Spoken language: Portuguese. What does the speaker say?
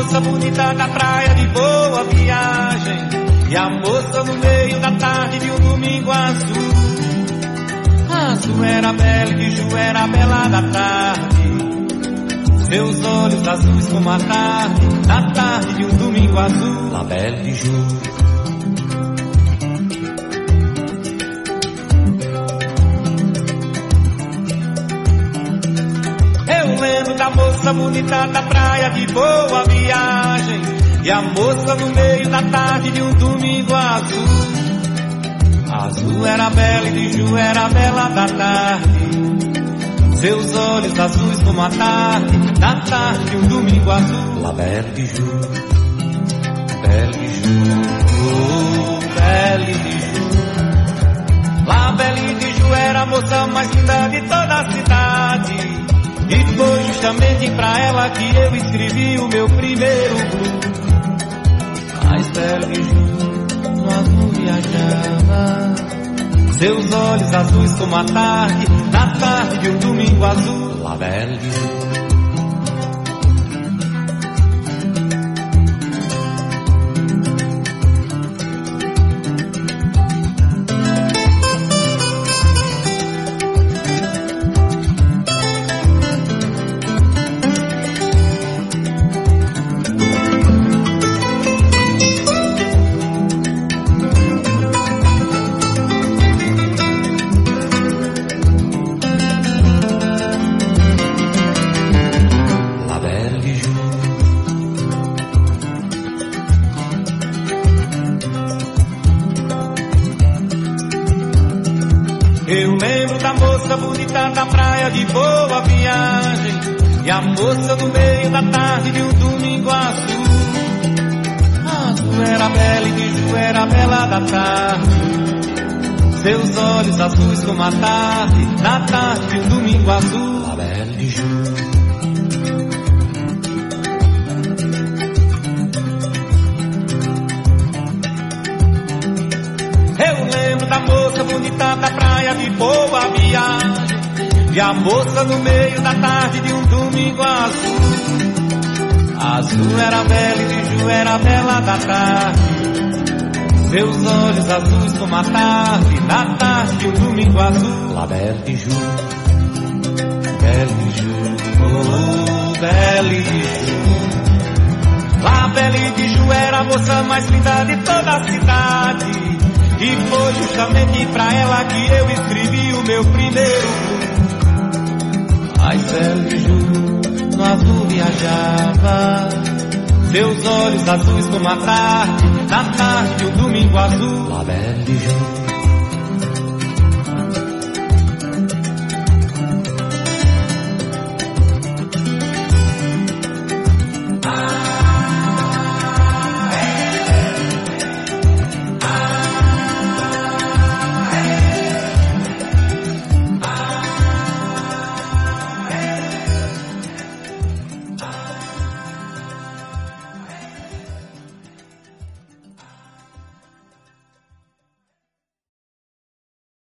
moça bonita da praia de Boa Viagem. E a moça no meio da tarde de um domingo azul. Azul era bela e de Ju era bela da tarde. Seus olhos azuis como a tarde, na tarde de um domingo azul. La Belle de Ju. Eu lembro da moça bonita da praia de Boa Viagem. E a moça no meio da tarde de um domingo azul. Azul era bela e de Ju era bela da tarde. Seus olhos azuis como a tarde, na tarde de um domingo azul. La Belle de Ju, Belle de Ju, oh, Belle de Ju. La Belle de Ju era a moça mais linda de toda a cidade. E foi justamente pra ela que eu escrevi o meu primeiro blues. Mas Belle de Ju no azul viajava. Seus olhos azuis como a tarde, na tarde de um domingo azul. La Belle de Ju. Eu lembro da moça bonita da praia de Boa Viagem. E a moça no meio da tarde de um domingo azul. Azul era bela e de Ju era bela da tarde. Seus olhos azuis como a tarde, na tarde de um domingo azul. La Belle de Ju. Eu lembro da moça bonita da praia de Boa Viagem. E a moça no meio da tarde de um domingo azul. Azul era bela e de Ju era bela da tarde. Seus olhos azuis como a tarde, na tarde de um domingo azul. La Belle de Ju, Belle de Ju, oh, Belle de Ju. La Belle de Ju era a moça mais linda de toda a cidade. E foi justamente pra ela que eu escrevi o meu primeiro blues. Ai, Belle de Ju no azul viajava. Seus olhos azuis como a tarde, na tarde de um domingo azul. La Belle de Ju.